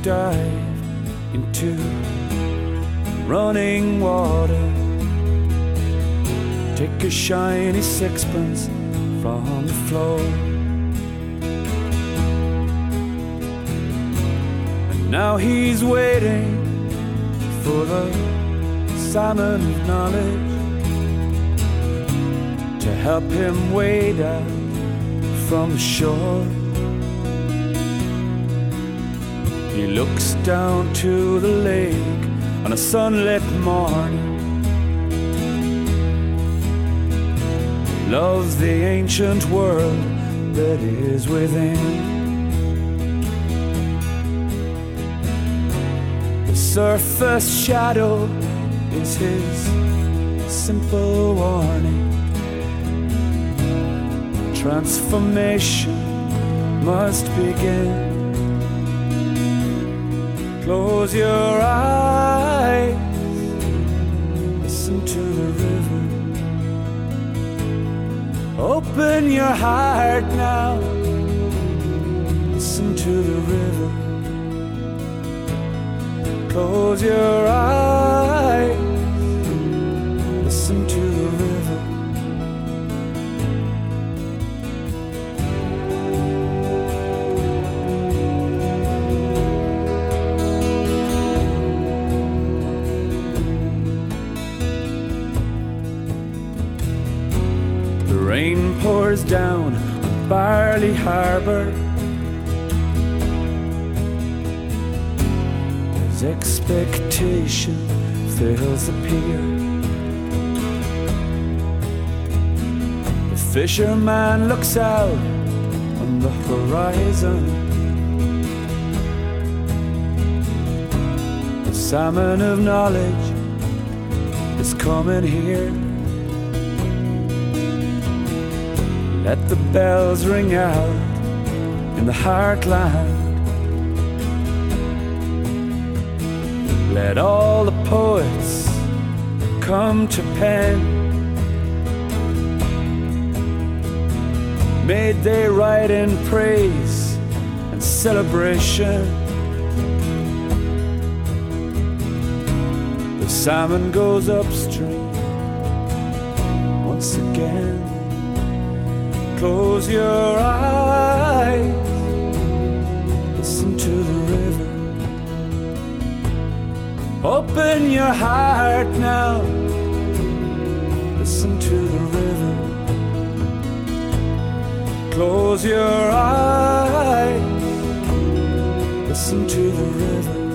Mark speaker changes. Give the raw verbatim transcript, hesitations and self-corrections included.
Speaker 1: dive into running water. Take a shiny sixpence from the floor. And now he's waiting for the salmon of knowledge to help him wade out from the shore. He looks down to the lake on a sunlit morning, loves the ancient world that is within. The surface shadow is his simple warning. Transformation must begin. Close your eyes, listen to the river. Open your heart now, listen to the river. Close your eyes, listen to the river. Rain pours down on Barley Harbour as expectation fills the pier. The fisherman looks out on the horizon. The salmon of knowledge is coming here. Let the bells ring out in the heartland. Let all the poets come to pen. May they write in praise and celebration. The salmon goes upstream once again. Close your eyes, listen to the river. Open your heart now, listen to the river. Close your eyes, listen to the river.